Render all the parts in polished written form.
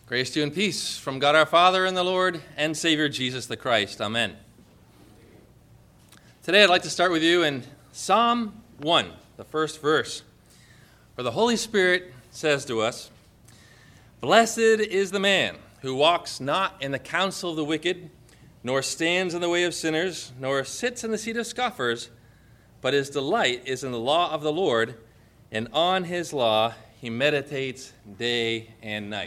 Grace to you and peace from God our Father and the Lord and Savior Jesus the Christ. Amen. Today I'd like to start with you in Psalm 1, the first verse, where the Holy Spirit says to us, "Blessed is the man who walks not in the counsel of the wicked, nor stands in the way of sinners, nor sits in the seat of scoffers, but his delight is in the law of the Lord, and on his law he meditates day and night."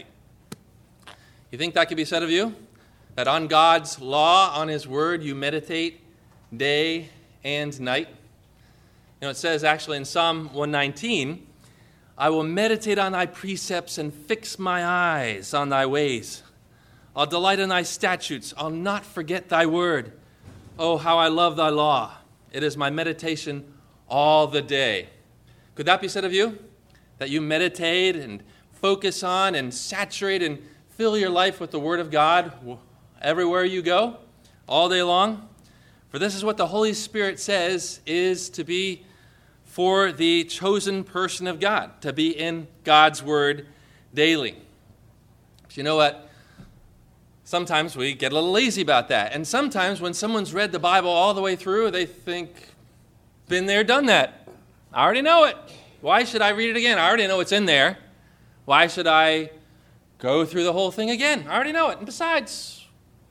You think that could be said of you? That on God's law, on his word, you meditate day and night? You know, it says actually in Psalm 119, "I will meditate on thy precepts and fix my eyes on thy ways. I'll delight in thy statutes. I'll not forget thy word. Oh, how I love thy law. It is my meditation all the day." Could that be said of you? That you meditate and focus on and saturate and fill your life with the Word of God everywhere you go, all day long? For this is what the Holy Spirit says is to be for the chosen person of God, to be in God's Word daily. But you know what? Sometimes we get a little lazy about that. And sometimes when someone's read the Bible all the way through, they think, been there, done that. I already know it. Why should I read it again? I already know it's in there. Why should I go through the whole thing again? I already know it. And besides,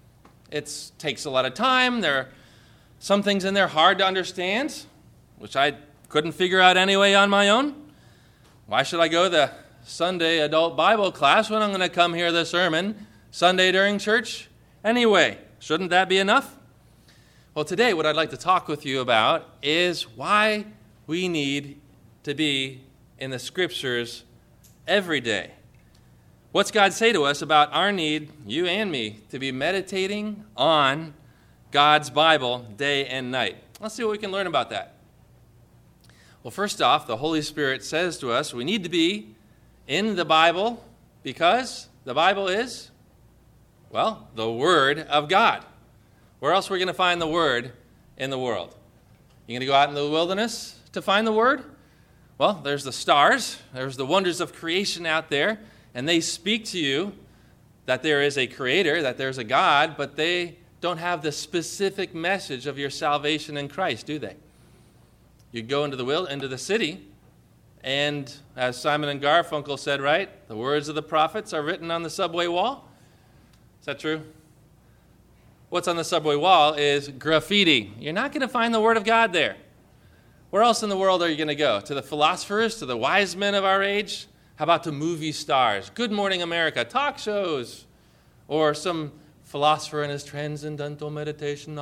it takes a lot of time. There are some things in there hard to understand, which I couldn't figure out anyway on my own. Why should I go to the Sunday adult Bible class when I'm going to come hear the sermon Sunday during church anyway? Shouldn't that be enough? Well, today what I'd like to talk with you about is why we need to be in the Scriptures every day. What's God say to us about our need, you and me, to be meditating on God's Bible day and night? Let's see what we can learn about that. Well, first off, the Holy Spirit says to us we need to be in the Bible because the Bible is, well, the Word of God. Where else are we going to find the Word in the world? You going to go out in the wilderness to find the Word? Well, there's the stars. There's the wonders of creation out there. And they speak to you that there is a creator, that there's a God, but they don't have the specific message of your salvation in Christ, do they? You go into the city, and as Simon and Garfunkel said, right, the words of the prophets are written on the subway wall. Is that true? What's on the subway wall is graffiti. You're not going to find the Word of God there. Where else in the world are you going to go? To the philosophers, to the wise men of our age? How about the movie stars? Good Morning America, talk shows, or some philosopher in his transcendental meditation.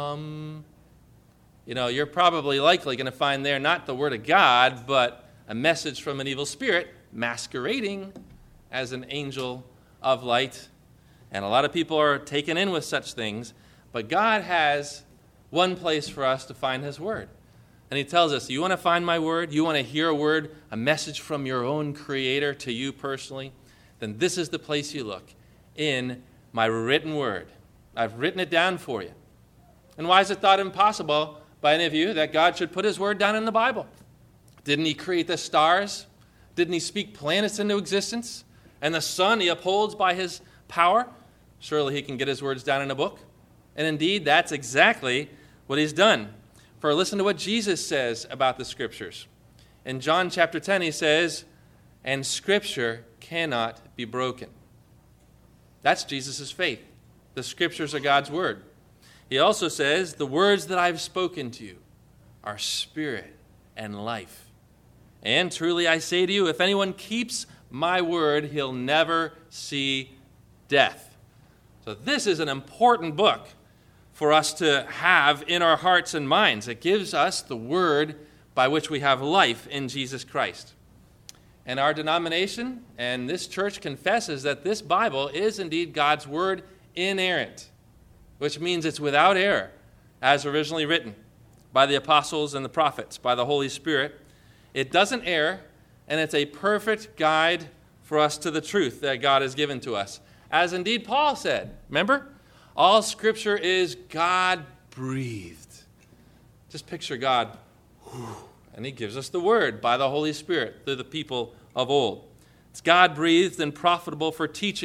You're probably likely going to find there not the Word of God, but a message from an evil spirit masquerading as an angel of light. And a lot of people are taken in with such things, but God has one place for us to find His Word. And He tells us, you want to find my Word? You want to hear a word, a message from your own Creator to you personally? Then this is the place you look, in my written Word. I've written it down for you. And why is it thought impossible by any of you that God should put His Word down in the Bible? Didn't He create the stars? Didn't He speak planets into existence? And the sun He upholds by His power? Surely He can get His words down in a book. And indeed, that's exactly what He's done. For listen to what Jesus says about the Scriptures. In John chapter 10, He says, "And Scripture cannot be broken." That's Jesus' faith. The Scriptures are God's Word. He also says, "The words that I've spoken to you are spirit and life. And truly I say to you, if anyone keeps my word, he'll never see death." So this is an important book for us to have in our hearts and minds. It gives us the word by which we have life in Jesus Christ. And our denomination and this church confesses that this Bible is indeed God's word inerrant, which means it's without error, as originally written by the apostles and the prophets, by the Holy Spirit. It doesn't err, and it's a perfect guide for us to the truth that God has given to us. As indeed Paul said, remember? All Scripture is God-breathed. Just picture God, and He gives us the Word by the Holy Spirit through the people of old. It's God-breathed and profitable for teaching,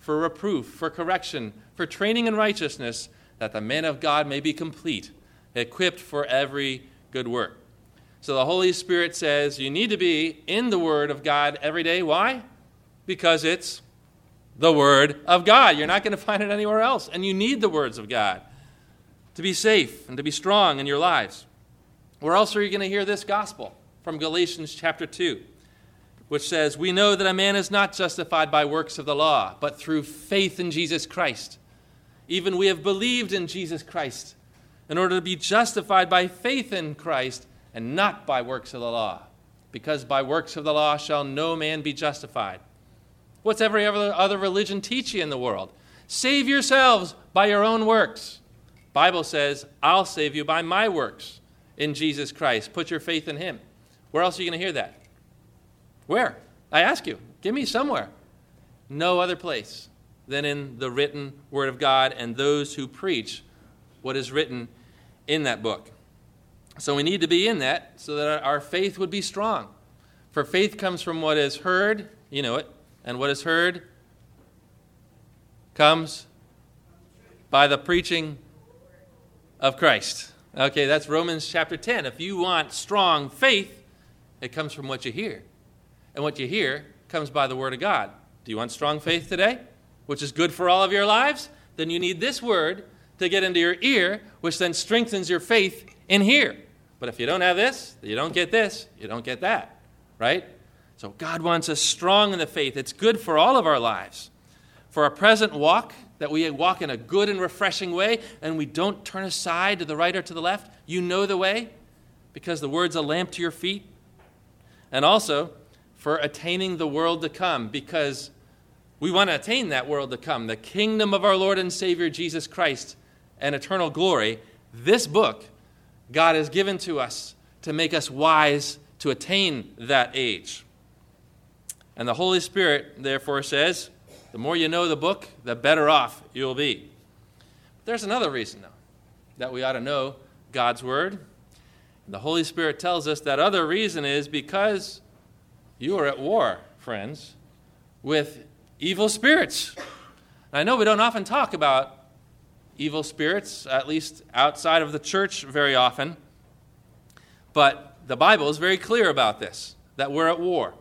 for reproof, for correction, for training in righteousness, that the man of God may be complete, equipped for every good work. So the Holy Spirit says you need to be in the Word of God every day. Why? Because it's the Word of God. You're not going to find it anywhere else. And you need the words of God to be safe and to be strong in your lives. Where else are you going to hear this gospel? From Galatians chapter 2, which says, we know that a man is not justified by works of the law, but through faith in Jesus Christ. Even we have believed in Jesus Christ in order to be justified by faith in Christ and not by works of the law. Because by works of the law shall no man be justified. What's every other religion teach you in the world? Save yourselves by your own works. Bible says, I'll save you by my works in Jesus Christ. Put your faith in him. Where else are you going to hear that? Where? I ask you. Give me somewhere. No other place than in the written Word of God and those who preach what is written in that book. So we need to be in that so that our faith would be strong. For faith comes from what is heard, you know it, and what is heard comes by the preaching of Christ. Okay, that's Romans chapter 10. If you want strong faith, it comes from what you hear. And what you hear comes by the Word of God. Do you want strong faith today, which is good for all of your lives? Then you need this Word to get into your ear, which then strengthens your faith in here. But if you don't have this, you don't get this, you don't get that, right? So God wants us strong in the faith. It's good for all of our lives. For our present walk, that we walk in a good and refreshing way, and we don't turn aside to the right or to the left. You know the way, because the Word's a lamp to your feet. And also, for attaining the world to come, because we want to attain that world to come, the kingdom of our Lord and Savior Jesus Christ and eternal glory. This book God has given to us to make us wise to attain that age. And the Holy Spirit, therefore, says, the more you know the book, the better off you'll be. There's another reason, though, that we ought to know God's Word. The Holy Spirit tells us that other reason is because you are at war, friends, with evil spirits. I know we don't often talk about evil spirits, at least outside of the church very often, but the Bible is very clear about this, that we're at war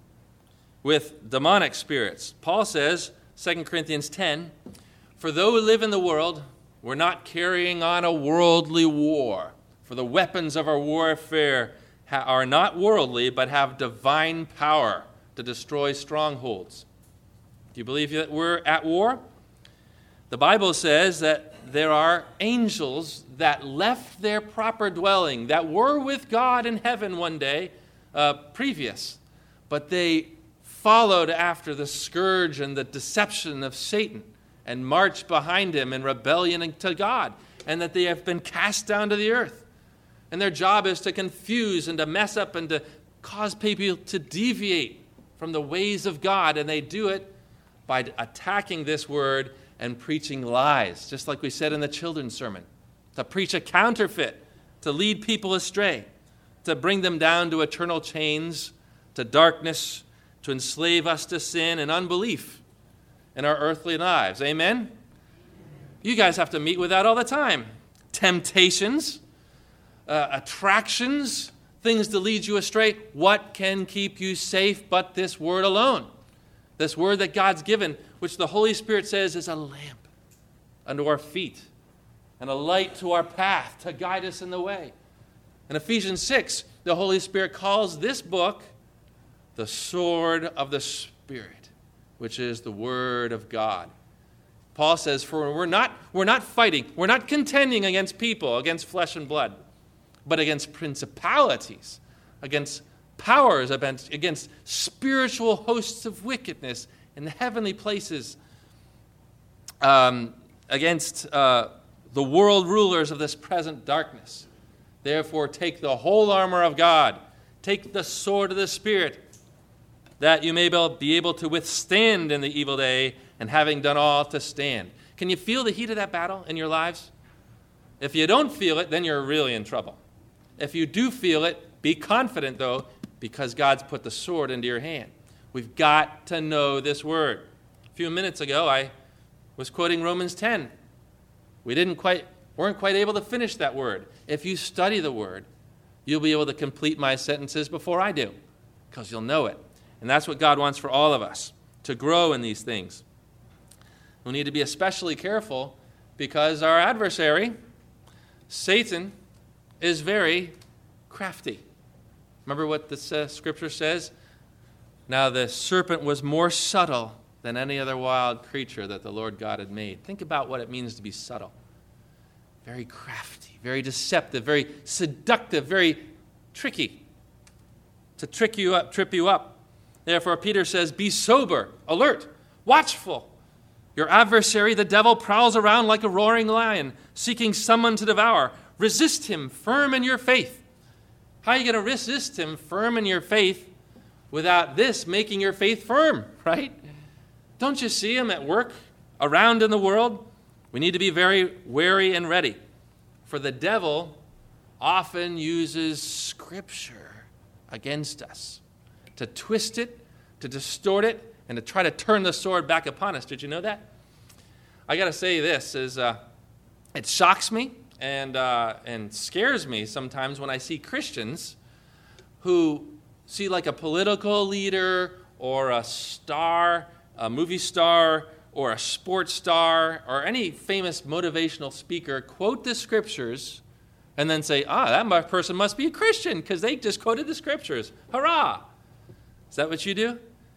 with demonic spirits. Paul says, 2 Corinthians 10, for though we live in the world, we're not carrying on a worldly war. For the weapons of our warfare are not worldly, but have divine power to destroy strongholds. Do you believe that we're at war? The Bible says that there are angels that left their proper dwelling, that were with God in heaven one day previous, but they followed after the scourge and the deception of Satan and marched behind him in rebellion to God, and that they have been cast down to the earth. And their job is to confuse and to mess up and to cause people to deviate from the ways of God, and they do it by attacking this word and preaching lies, just like we said in the children's sermon, to preach a counterfeit, to lead people astray, to bring them down to eternal chains, to darkness, to enslave us to sin and unbelief in our earthly lives. Amen? You guys have to meet with that all the time. Temptations, attractions, things to lead you astray. What can keep you safe but this word alone? This word that God's given, which the Holy Spirit says is a lamp unto our feet and a light to our path to guide us in the way. In Ephesians 6, the Holy Spirit calls this book the sword of the Spirit, which is the Word of God. Paul says, for we're not fighting, we're not contending against people, against flesh and blood, but against principalities, against powers, against spiritual hosts of wickedness in the heavenly places, against the world rulers of this present darkness. Therefore, take the whole armor of God, take the sword of the Spirit, that you may be able to withstand in the evil day, and having done all to stand. Can you feel the heat of that battle in your lives? If you don't feel it, then you're really in trouble. If you do feel it, be confident, though, because God's put the sword into your hand. We've got to know this word. A few minutes ago, I was quoting Romans 10. We weren't quite able to finish that word. If you study the word, you'll be able to complete my sentences before I do, because you'll know it. And that's what God wants for all of us, to grow in these things. We need to be especially careful because our adversary, Satan, is very crafty. Remember what the scripture says? Now the serpent was more subtle than any other wild creature that the Lord God had made. Think about what it means to be subtle. Very crafty, very deceptive, very seductive, very tricky. To trip you up. Therefore, Peter says, be sober, alert, watchful. Your adversary, the devil, prowls around like a roaring lion, seeking someone to devour. Resist him, firm in your faith. How are you going to resist him, firm in your faith, without this making your faith firm, right? Don't you see him at work around in the world? We need to be very wary and ready. For the devil often uses Scripture against us to twist it, to distort it, and to try to turn the sword back upon us. Did you know that? I got to say this, it shocks me and scares me sometimes when I see Christians who see like a political leader or a star, a movie star, or a sports star, or any famous motivational speaker quote the scriptures and then say, that person must be a Christian because they just quoted the scriptures. Hurrah! Is that what you do?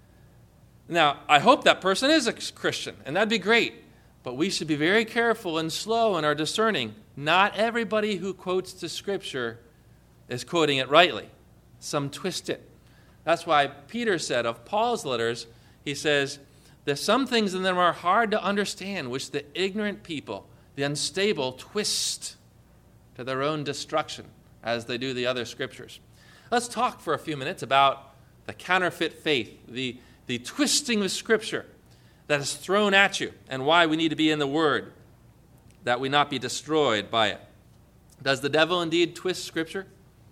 Now, I hope that person is a Christian, and that'd be great. But we should be very careful and slow in our discerning. Not everybody who quotes the scripture is quoting it rightly. Some twist it. That's why Peter said of Paul's letters, he says, there's some things in them are hard to understand, which the ignorant people, the unstable, twist to their own destruction, as they do the other scriptures. Let's talk for a few minutes about the counterfeit faith, the twisting of Scripture that is thrown at you, and why we need to be in the Word, that we not be destroyed by it. Does the devil indeed twist Scripture?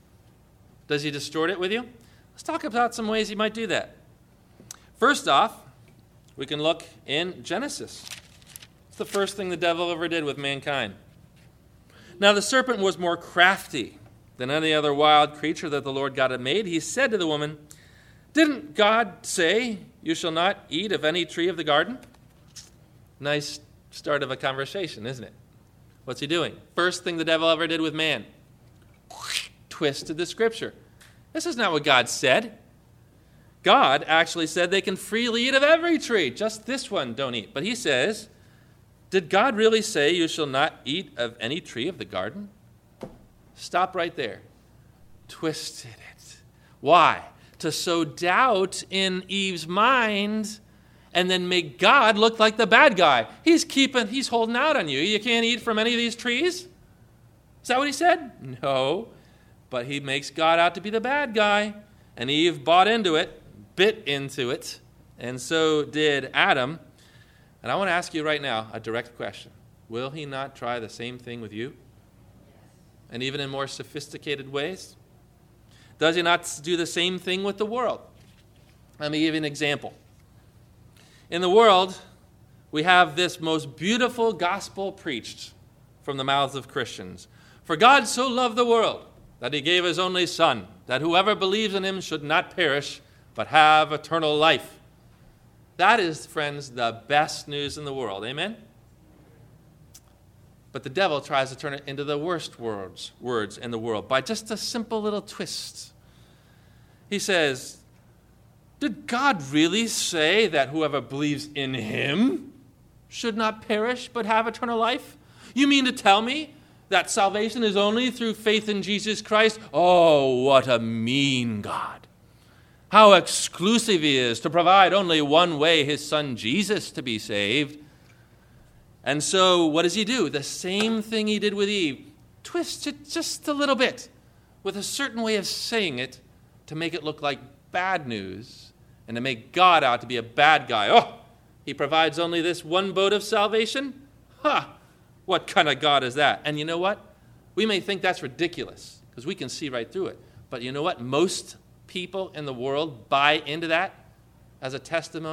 Does he distort it with you? Let's talk about some ways he might do that. First off, we can look in Genesis. It's the first thing the devil ever did with mankind. Now the serpent was more crafty than any other wild creature that the Lord God had made. He said to the woman, didn't God say, you shall not eat of any tree of the garden? Nice start of a conversation, isn't it? What's he doing? First thing the devil ever did with man. Twisted the scripture. This is not what God said. God actually said they can freely eat of every tree. Just this one don't eat. But he says, did God really say you shall not eat of any tree of the garden? Stop right there. Twisted it. Why? To sow doubt in Eve's mind and then make God look like the bad guy. He's holding out on you. You can't eat from any of these trees? Is that what he said? No. But he makes God out to be the bad guy. And Eve bought into it, bit into it, and so did Adam. And I want to ask you right now a direct question. Will he not try the same thing with you? And even in more sophisticated ways? Does he not do the same thing with the world? Let me give you an example. In the world, we have this most beautiful gospel preached from the mouths of Christians. For God so loved the world that he gave his only Son, that whoever believes in him should not perish, but have eternal life. That is, friends, the best news in the world. Amen? But the devil tries to turn it into the worst words in the world by just a simple little twist. He says, did God really say that whoever believes in him should not perish but have eternal life? You mean to tell me that salvation is only through faith in Jesus Christ? Oh, what a mean God. How exclusive he is to provide only one way, his Son Jesus, to be saved. And so what does he do? The same thing he did with Eve. Twist it just a little bit with a certain way of saying it to make it look like bad news and to make God out to be a bad guy. Oh, he provides only this one boat of salvation? What kind of God is that? And you know what? We may think that's ridiculous because we can see right through it. But you know what? Most people in the world buy into that as a testimony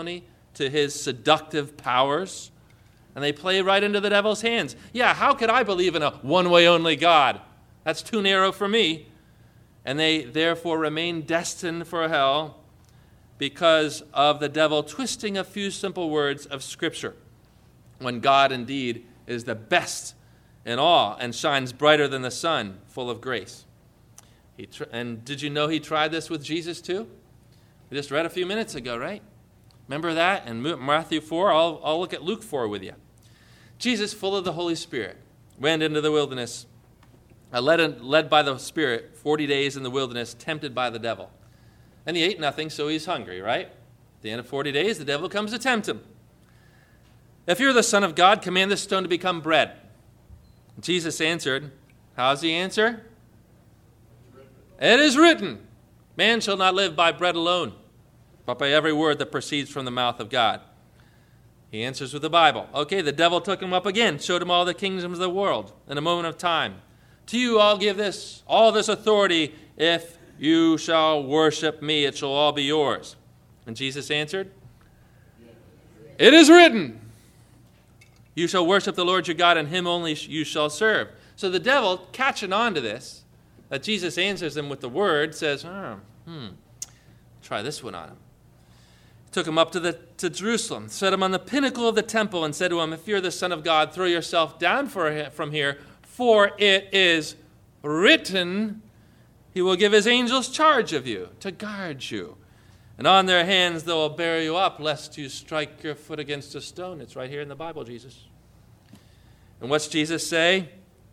to his seductive powers, and they play right into the devil's hands. Yeah, how could I believe in a one-way only God? That's too narrow for me. And they therefore remain destined for hell because of the devil twisting a few simple words of Scripture, when God indeed is the best in all and shines brighter than the sun, full of grace. And did you know he tried this with Jesus too? We just read a few minutes ago, right? Remember that? In Matthew 4, I'll look at Luke 4 with you. Jesus, full of the Holy Spirit, went into the wilderness, led by the Spirit, 40 days in the wilderness, tempted by the devil. And he ate nothing, so he's hungry, right? At the end of 40 days, the devil comes to tempt him. If you're the Son of God, command this stone to become bread. Jesus answered, how's the answer? It is written, man shall not live by bread alone, but by every word that proceeds from the mouth of God. He answers with the Bible. Okay, the devil took him up again, showed him all the kingdoms of the world in a moment of time. To you I'll give all this authority. If you shall worship me, it shall all be yours. And Jesus answered, it is written, you shall worship the Lord your God, and him only you shall serve. So the devil, catching on to this, that Jesus answers him with the word, says, try this one on him. Took him up to Jerusalem, set him on the pinnacle of the temple, and said to him, if you're the Son of God, throw yourself down from here, for it is written, he will give his angels charge of you, to guard you. And on their hands they will bear you up, lest you strike your foot against a stone. It's right here in the Bible, Jesus. And what's Jesus say?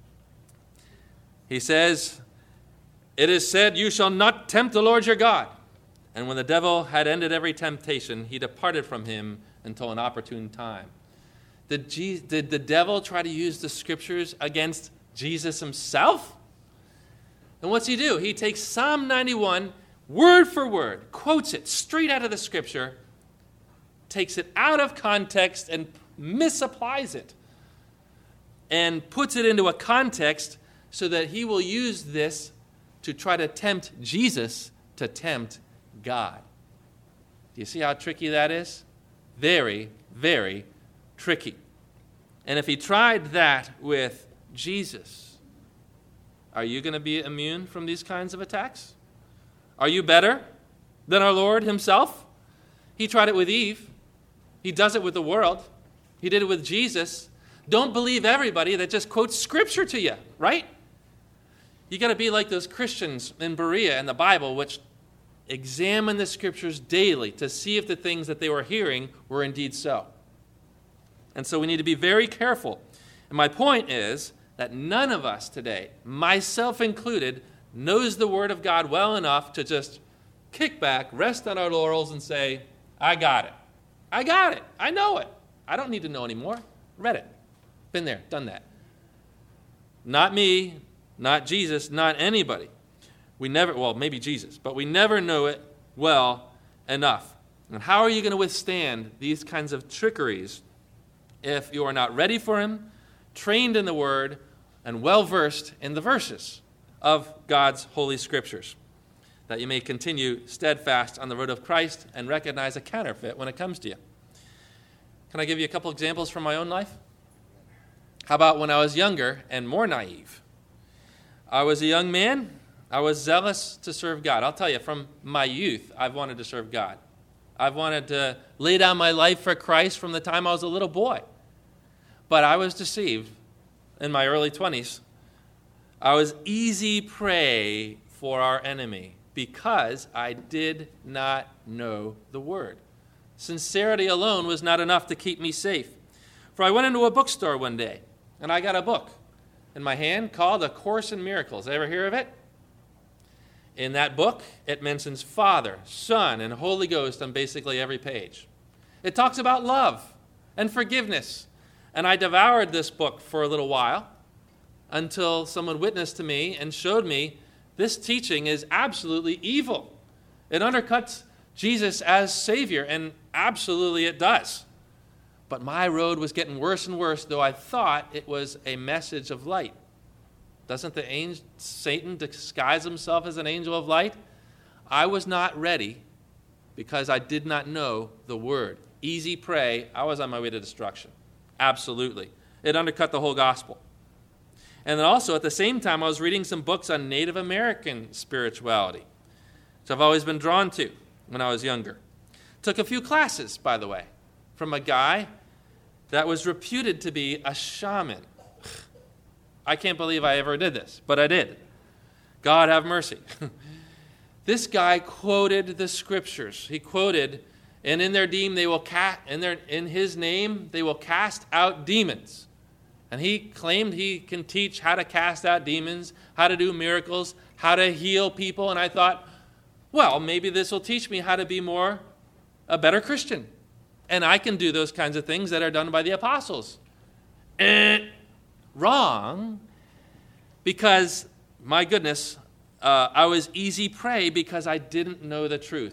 He says, it is said, you shall not tempt the Lord your God. And when the devil had ended every temptation, he departed from him until an opportune time. Did the devil try to use the Scriptures against Jesus himself? And what's he do? He takes Psalm 91, word for word, quotes it straight out of the Scripture, takes it out of context and misapplies it, and puts it into a context so that he will use this to try to tempt Jesus to tempt God. Do you see how tricky that is? Very, very tricky. And if he tried that with Jesus, are you going to be immune from these kinds of attacks? Are you better than our Lord himself? He tried it with Eve. He does it with the world. He did it with Jesus. Don't believe everybody that just quotes Scripture to you, right? You got to be like those Christians in Berea and the Bible, which examine the Scriptures daily to see if the things that they were hearing were indeed so. And so we need to be very careful. And my point is that none of us today, myself included, knows the Word of God well enough to just kick back, rest on our laurels, and say, I got it. I got it. I know it. I don't need to know anymore. Read it. Been there. Done that. Not me, not Jesus, not anybody. We never, well, maybe Jesus, but we never know it well enough. And how are you going to withstand these kinds of trickeries if you are not ready for him, trained in the Word, and well-versed in the verses of God's Holy Scriptures, that you may continue steadfast on the road of Christ and recognize a counterfeit when it comes to you? Can I give you a couple examples from my own life? How about when I was younger and more naive? I was a young man. I was zealous to serve God. I'll tell you, from my youth, I've wanted to serve God. I've wanted to lay down my life for Christ from the time I was a little boy. But I was deceived in my early 20s. I was easy prey for our enemy because I did not know the Word. Sincerity alone was not enough to keep me safe. For I went into a bookstore one day, and I got a book in my hand called A Course in Miracles. Ever hear of it? In that book, it mentions Father, Son, and Holy Ghost on basically every page. It talks about love and forgiveness. And I devoured this book for a little while until someone witnessed to me and showed me this teaching is absolutely evil. It undercuts Jesus as Savior, and absolutely it does. But my road was getting worse and worse, though I thought it was a message of light. Doesn't Satan disguise himself as an angel of light? I was not ready because I did not know the Word. easy prey, I was on my way to destruction. Absolutely. It undercut the whole gospel. And then also, at the same time, I was reading some books on Native American spirituality, which I've always been drawn to when I was younger. Took a few classes, by the way, from a guy that was reputed to be a shaman. I can't believe I ever did this, but I did. God have mercy. This guy quoted the scriptures. He quoted, and in their name they will in his name they will cast out demons. And he claimed he can teach how to cast out demons, how to do miracles, how to heal people. And I thought, well, maybe this will teach me how to be a better Christian. And I can do those kinds of things that are done by the apostles. Wrong. Because, my goodness, I was easy prey because I didn't know the truth.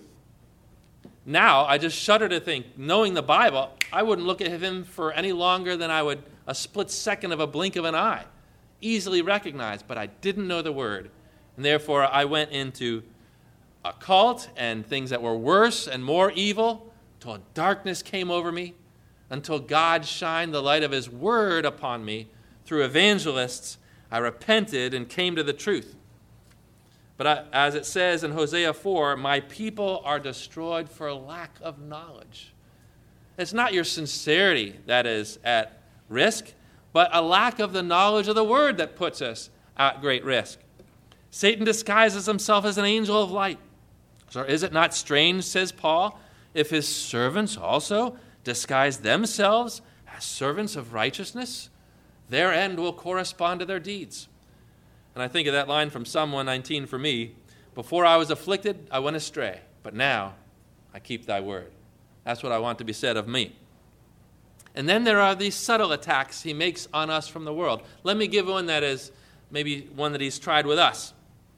Now, I just shudder to think, knowing the Bible, I wouldn't look at him for any longer than I would a split second of a blink of an eye. Easily recognized, but I didn't know the word. And therefore, I went into a cult and things that were worse and more evil until darkness came over me, until God shined the light of his word upon me through evangelists. I repented and came to the truth. But as it says in Hosea 4, my people are destroyed for lack of knowledge. It's not your sincerity that is at risk, but a lack of the knowledge of the word that puts us at great risk. Satan disguises himself as an angel of light. So is it not strange, says Paul, if his servants also disguise themselves as servants of righteousness? Their end will correspond to their deeds. And I think of that line from Psalm 119 for me. Before I was afflicted, I went astray, but now I keep thy word. That's what I want to be said of me. And then there are these subtle attacks he makes on us from the world. Let me give one that is maybe one that he's tried with us.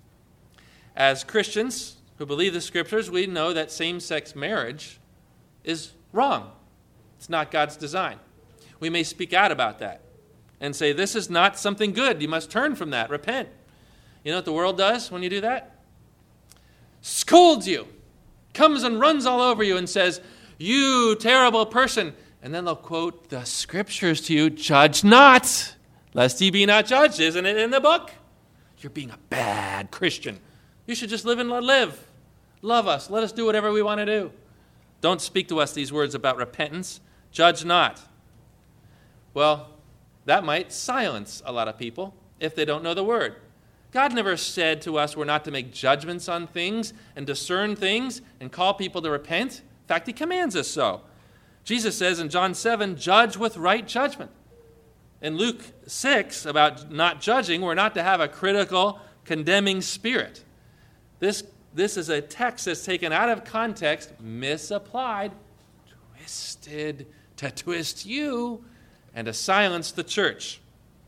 As Christians who believe the scriptures, we know that same-sex marriage is wrong. It's not God's design. We may speak out about that and say, this is not something good. You must turn from that. Repent. You know what the world does when you do that? Scolds you. Comes and runs all over you and says, you terrible person. And then they'll quote the scriptures to you, judge not, lest ye be not judged. Isn't it in the book? You're being a bad Christian. You should just live and live. Love us. Let us do whatever we want to do. Don't speak to us these words about repentance. Judge not. Well, that might silence a lot of people if they don't know the word. God never said to us we're not to make judgments on things and discern things and call people to repent. In fact, he commands us so. Jesus says in John 7, judge with right judgment. In Luke 6, about not judging, we're not to have a critical, condemning spirit. This is a text that's taken out of context, misapplied, twisted to twist you and to silence the church.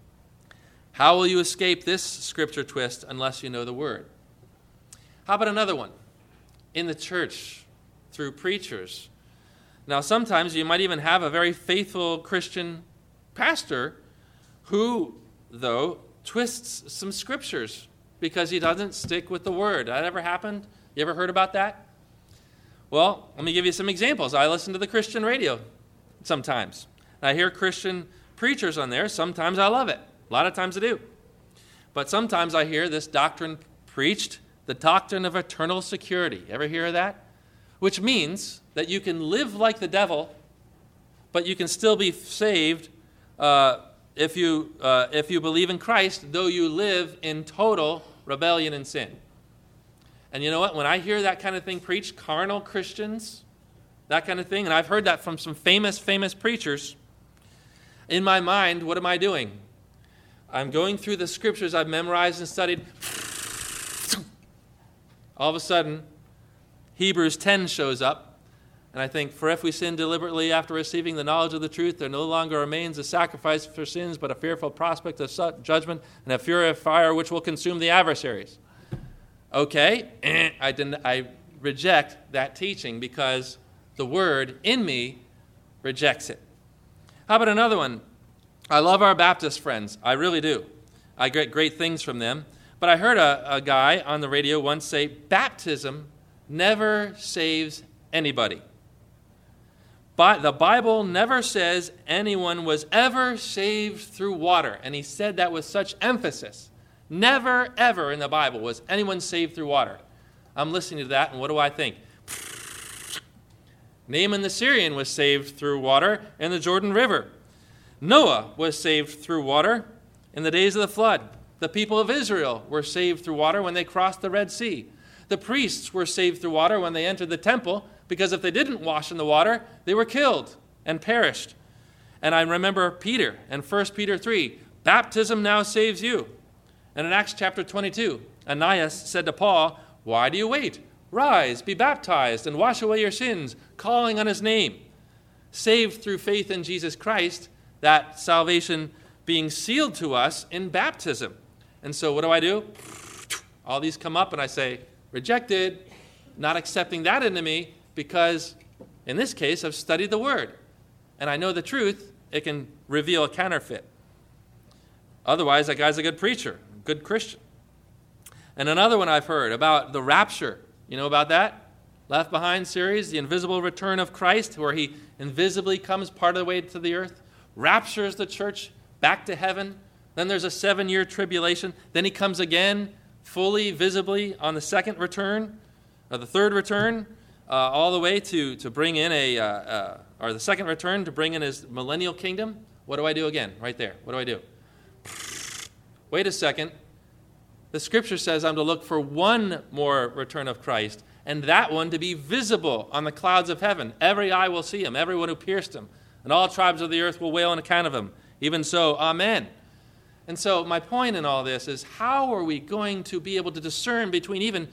How will you escape this scripture twist unless you know the word? How about another one? In the church, through preachers. Now, sometimes you might even have a very faithful Christian pastor who, though, twists some scriptures because he doesn't stick with the word. That ever happened? You ever heard about that? Well, let me give you some examples. I listen to the Christian radio sometimes. I hear Christian preachers on there. Sometimes I love it. A lot of times I do. But sometimes I hear this doctrine preached, the doctrine of eternal security. Ever hear of that? Which means that you can live like the devil, but you can still be saved if you believe in Christ, though you live in total rebellion and sin. And you know what? When I hear that kind of thing preached, carnal Christians, that kind of thing, and I've heard that from some famous preachers, in my mind, what am I doing? I'm going through the scriptures I've memorized and studied. All of a sudden, Hebrews 10 shows up, and I think, for if we sin deliberately after receiving the knowledge of the truth, there no longer remains a sacrifice for sins, but a fearful prospect of judgment and a fury of fire which will consume the adversaries. Okay, I reject that teaching because the word in me rejects it. How about another one? I love our Baptist friends. I really do. I get great things from them. But I heard a guy on the radio once say, baptism never saves anybody. But the Bible never says anyone was ever saved through water. And he said that with such emphasis. Never, ever in the Bible was anyone saved through water. I'm listening to that, and what do I think? Naaman the Syrian was saved through water in the Jordan River. Noah was saved through water in the days of the flood. The people of Israel were saved through water when they crossed the Red Sea. The priests were saved through water when they entered the temple, because if they didn't wash in the water, they were killed and perished. And I remember Peter in 1 Peter 3, baptism now saves you. And in Acts chapter 22, Ananias said to Paul, why do you wait? Rise, be baptized, and wash away your sins, calling on his name. Saved through faith in Jesus Christ, that salvation being sealed to us in baptism. And so what do? All these come up and I say, rejected, not accepting that into me, because in this case I've studied the Word. And I know the truth, it can reveal a counterfeit. Otherwise, that guy's a good preacher, a good Christian. And another one I've heard about the rapture. You know about that? Left Behind series, the invisible return of Christ, where he invisibly comes part of the way to the earth, raptures the church back to heaven. Then there's a 7-year tribulation. Then he comes again, fully, visibly, on the second return, or the third return, all the way to bring in or the second return to bring in his millennial kingdom. What do I do again? Right there. What do I do? Wait a second. The scripture says I'm to look for one more return of Christ, and that one to be visible on the clouds of heaven. Every eye will see him, everyone who pierced him, and all tribes of the earth will wail on account of him. Even so, amen. And so my point in all this is, how are we going to be able to discern between even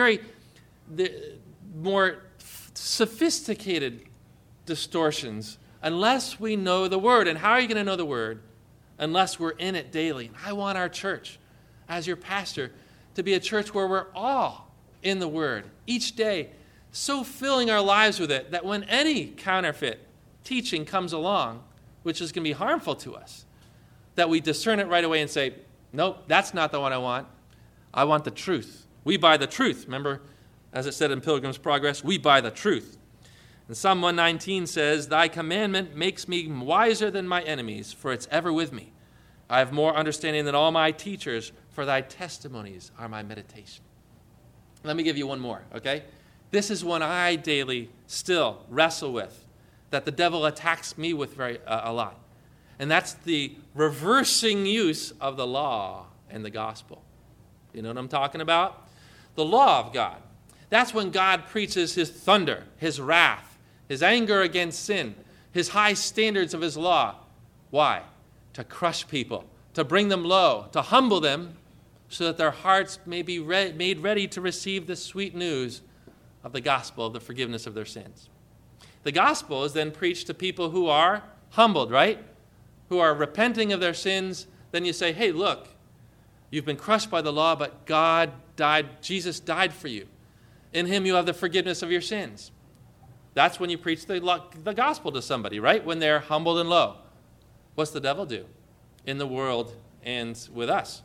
more sophisticated distortions unless we know the Word? And how are you going to know the Word unless we're in it daily? I want our church, as your pastor, to be a church where we're all in the Word each day, so filling our lives with it that when any counterfeit teaching comes along, which is going to be harmful to us, that we discern it right away and say, nope, that's not the one I want. I want the truth. We buy the truth. Remember, as it said in Pilgrim's Progress, we buy the truth. And Psalm 119 says, thy commandment makes me wiser than my enemies, for it's ever with me. I have more understanding than all my teachers, for thy testimonies are my meditation. Let me give you one more, okay? This is one I daily still wrestle with, that the devil attacks me with a lot. And that's the reversing use of the law and the gospel. You know what I'm talking about? The law of God. That's when God preaches his thunder, his wrath, his anger against sin, his high standards of his law. Why? To crush people, to bring them low, to humble them, so that their hearts may be made ready to receive the sweet news of the gospel of the forgiveness of their sins. The gospel is then preached to people who are humbled, right? Who are repenting of their sins. Then you say, hey, look, you've been crushed by the law, but God died, Jesus died for you. In him you have the forgiveness of your sins. That's when you preach the gospel to somebody, right? When they're humbled and low. What's the devil do in the world and with us?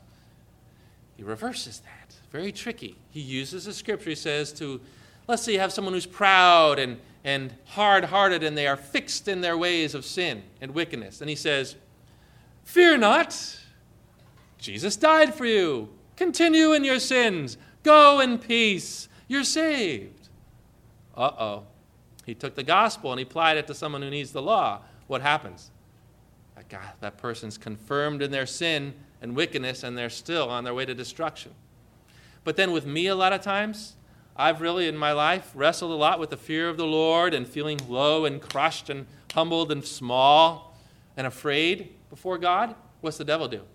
He reverses that. Very tricky. He uses the scripture, he says, to, let's say you have someone who's proud and hard-hearted, and they are fixed in their ways of sin and wickedness. And he says, fear not. Jesus died for you. Continue in your sins. Go in peace. You're saved. Uh-oh. He took the gospel and he applied it to someone who needs the law. What happens? That person's confirmed in their sin and wickedness, and they're still on their way to destruction. But then with me, a lot of times, I've really in my life wrestled a lot with the fear of the Lord and feeling low and crushed and humbled and small and afraid before God. What's the devil do?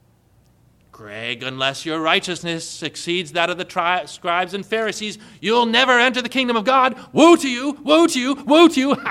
Greg, unless your righteousness exceeds that of the scribes and Pharisees, you'll never enter the kingdom of God. Woe to you, woe to you, woe to you.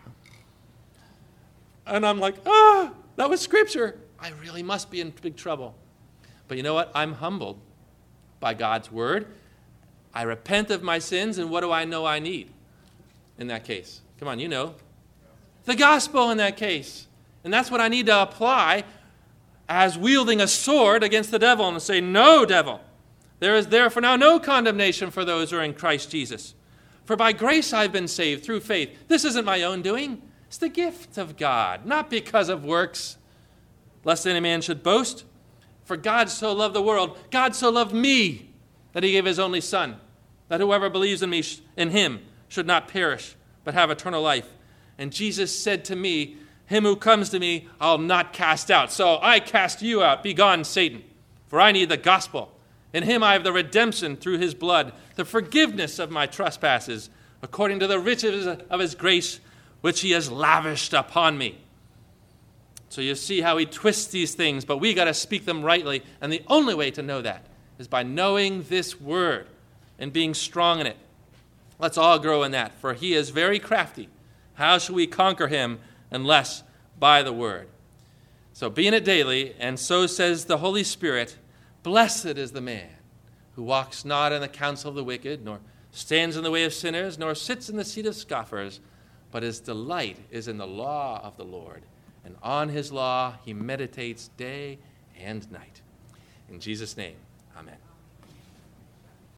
And I'm like, that was scripture. I really must be in big trouble. But you know what? I'm humbled by God's word. I repent of my sins, and what do I know I need in that case? Come on, you know. The gospel in that case. And that's what I need to apply as wielding a sword against the devil and say, no, devil, there is therefore now no condemnation for those who are in Christ Jesus. For by grace I've been saved through faith. This isn't my own doing. It's the gift of God, not because of works, lest any man should boast. For God so loved the world, God so loved me, that he gave his only Son, that whoever believes in me, in him, should not perish, but have eternal life. And Jesus said to me, him who comes to me, I'll not cast out. So I cast you out. Begone, Satan. For I need the gospel. In him I have the redemption through his blood, the forgiveness of my trespasses, according to the riches of his grace, which he has lavished upon me. So you see how he twists these things, but we got to speak them rightly. And the only way to know that is by knowing this word and being strong in it. Let's all grow in that, for he is very crafty. How shall we conquer him unless by the word? So be in it daily, and so says the Holy Spirit, blessed is the man who walks not in the counsel of the wicked, nor stands in the way of sinners, nor sits in the seat of scoffers, but his delight is in the law of the Lord, and on his law he meditates day and night. In Jesus' name, amen.